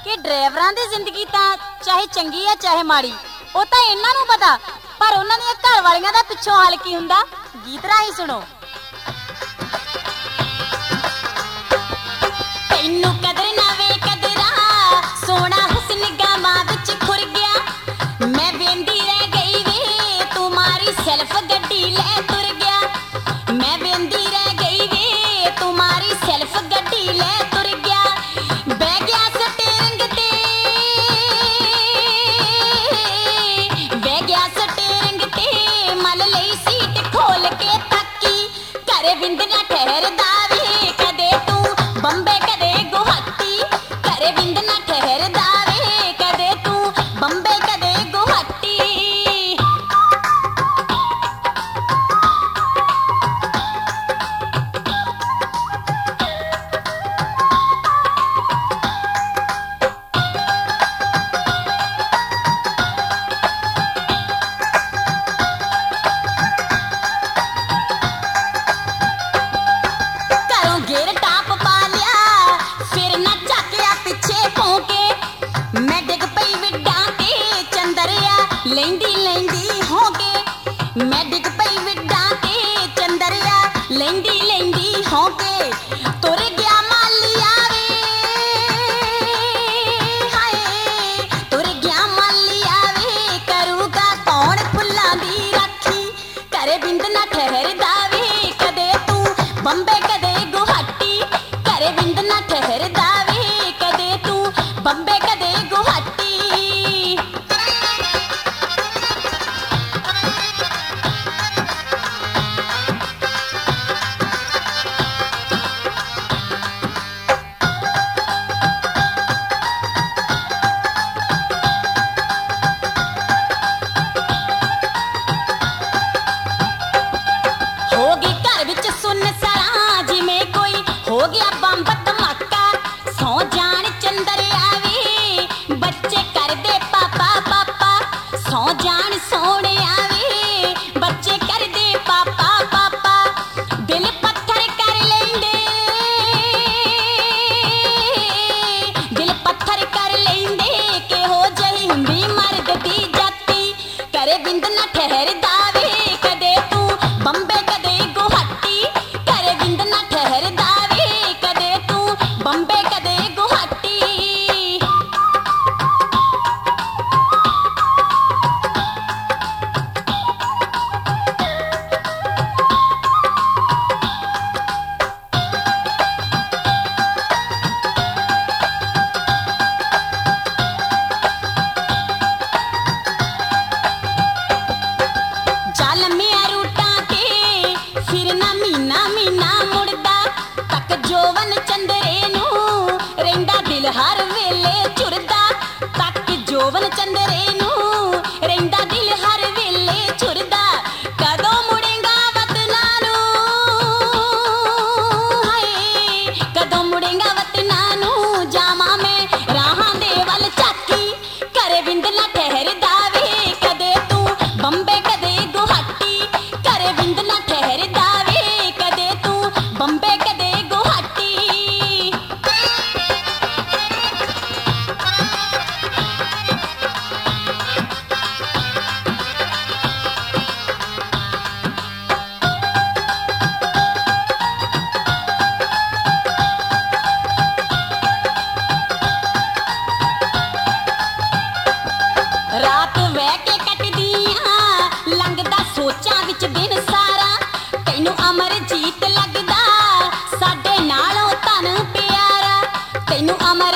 कि ड्राइवरां दी जिंदगी तां चाहे चंगी है चाहे माड़ी, ਉਹ ਤਾਂ ਇਹਨਾਂ ਨੂੰ ਪਤਾ, पर ਉਹਨਾਂ ਦੀਆਂ ਘਰ ਵਾਲੀਆਂ ਦਾ ਪਿੱਛੋਂ ਹਾਲ ਕੀ ਹੁੰਦਾ ਗੀਤ ਰਾਹੀਂ ਸੁਣੋ। ਤੈਨੂੰ ਕਦਰ ਨਾ ਵੇ ਕਦਰਾ ਸੋਹਣਾ ਹੁਸਨ ਗਾਵਾਂ ਵਿੱਚ ਖੁਰ ਗਿਆ, ਮੈਂ ਵੇਂਦੀ ਰਹਿ ਗਈ ਵੇ ਤੂੰ ਮਾਰੀ ਸੈਲਫ ਗੱਡੀ ਲੈ ਤੁਰ ਗਿਆ, ਮੈਂ ਵੇਂਦੀ ਰਹਿ ਗਈ ਵੇ ਤੂੰ ਮਾਰੀ ਸੈਲਫ ਗੱਡੀ ਲੈ ਤੁਰ ਗਿਆ, ਬਹਿ ਗਿਆ ਸਟੀਅਰਿੰਗ ਤੇ ਬਹਿ ਗਿਆ ਸਟੀਅਰਿੰਗ ਤੇ ਮਲ ਲਈ ਸੀਟ ਖੋਲ ਕੇ ਤਾਕੀ, ਘਰੇ ਬਿੰਦ ਨਾ ਠਹਿਰਦਾ ਵੇ ਕਦੇ ਤੂੰ ਬੰਬੇ ਕਦੇ ਗੁਹਾਟੀ, ਘਰੇ ਬਿੰਦ ਨਾ ਠਹਿਰਦਾ ਵੇ ਕਦੇ ਤੂੰ ਬੰਬੇ ਕਦੇ ਗੁਹਾਟੀ। ਘਰੋਂ ਗੇਰ ਟਾਪ ਪਾ ਲਿਆ ਫਿਰ ਨਾ ਝਾਕਿਆ ਪਿੱਛੇ ਭੌਂਕੇ, ਮੈਂ ਡਿੱਗ ਪਈ ਵਿੱਡਾਂ ਤੇ ਚੰਦਰਿਆ ਲੈਂਦੀ ਲੈਂਦੀ ਹੋ ਕੇ, ਮੈਂ ਡਿੱਗ ਪਈ ਵਿੱਡਾਂ ਤੇ ਚੰਦਰਿਆ ਲੈਂਦੀ ਲੈਂਦੀ ਹੋ ਕੇ, ਤੁਰ ਗਿਆ ਮਾਲੀਆ ਵੇ ਹਾਏ ਤੁਰ ਗਿਆ ਮਾਲੀਆ ਵੇ ਕਰੂਗਾ ਕੌਣ ਫੁੱਲਾਂ ਦੀ ਰਾਖੀ, ਘਰੇ ਬਿੰਦ ਨਾ ਠਹਿਰਦਾ ਵੇ ਕਦੇ ਤੂੰ ਬੰਬੇ ਕਦੇ ਗੁਹਾਟੀ, ਘਰੇ ਬਿੰਦ ਨਾ ਠਹਿਰਦਾ ਵੇ ਕਦੇ ਤੂੰ ਬੰਬੇ ਕਦੇ ਗੁਹਾਟੀ। ਹੋ ਗਈ ਘਰ ਵਿੱਚ ਸੁੰਨਸਾਰਾਂ ਜਿਵੇਂ ਕੋਈ ਹੋ ਗਿਆ ਬੰਬ ਧਮਾਕਾ, ਸੌ ਜਾਣ ਚੰਦਰਿਆ ਵੇ ਬੱਚੇ ਕਰਦੇ ਪਾਪਾ ਪਾਪਾ, ਸੌ ਜਾਣ ਸੋਹਣਿਆ ਵੇ ਬੱਚੇ ਕਰਦੇ ਪਾਪਾ ਪਾਪਾ, ਦਿਲ ਪੱਥਰ ਕਰ ਲੈਂਦੇ ਦਿਲ ਪੱਥਰ ਕਰ ਲੈਂਦੇ ਕਿਹੋ ਜਿਹੀ ਹੁੰਦੀ ਮਰਦ ਦੀ ਜਾਤੀ, ਘਰੇ ਬਿੰਦ ਨਾ ਠਹਿਰਦਾ ਵੇ ਕਦੇ ਤੂੰ ਬੰਬੇ ਕਦੇ ਗੁਹਾਟੀ, ਘਰੇ ਬਿੰਦ ਨਾ ਠਹਿਰਦਾ ਵੇ ਕਦੇ ਤੂੰ ਬੰਬੇ ਕਦੇ ਗੁਹਾਟੀ। ਚੱਲ ਮਿਆ ਰੂਟਾਂ ਤੇ ਫਿਰ ਨਾ ਮਹੀਨਾ ਮਹੀਨਾ ਮੁੜਦਾ, ਤੱਕ ਜੋਵਨ ਚੰਦਰੇ ਨੂੰ ਰਹਿੰਦਾ ਦਿਲ ਹਰ ਵੇਲੇ ਝੁਰਦਾ, ਤੱਕ ਜੋਵਨ ਚੰਦਰੇ ਨੂੰ ਰਹਿੰਦਾ ਦਿਲ ਹਰ ਵੇਲੇ ਝੁਰਦਾ, ਕਦੋਂ ਮੁੜੇਗਾ ਵਤਨਾਂ ਨੂੰ ਹਾਏ ਕਦੋਂ ਮੁੜੇਗਾ ਵਤਨਾਂ ਨੂੰ, ਜਾਵਾਂ ਮੈਂ ਰਾਹਾਂ ਦੇ ਵੱਲ ਝਾਕੀ, ਘਰੇ ਬਿੰਦ ਨਾ ਠਹਿਰਦਾ ਵੇ ਕਦੇ ਤੂੰ ਬੰਬੇ ਕਦੇ ਗੁਹਾਟੀ, ਘਰੇ ਬਿੰਦ ਨਾ ਠਹਿਰਦਾ ਵੇ ਕਦੇ ਤੂੰ ਬੰਬੇ ਕਦੇ ਗੁਹਾਟੀ। ਰਾਤ ਵਹਿ ਕੇ ਕੱਟਦੀਆਂ ਲੰਘਦਾ ਸੋਚਾਂ ਵਿੱਚ ਦਿਨ ਸਾਰਾ, ਤੈਨੂੰ ਅਮਰਜੀਤ ਲੱਗਦਾ ਸਾਡੇ ਨਾਲੋਂ ਧਨ ਪਿਆਰਾ, ਤੈਨੂੰ ਅਮਰ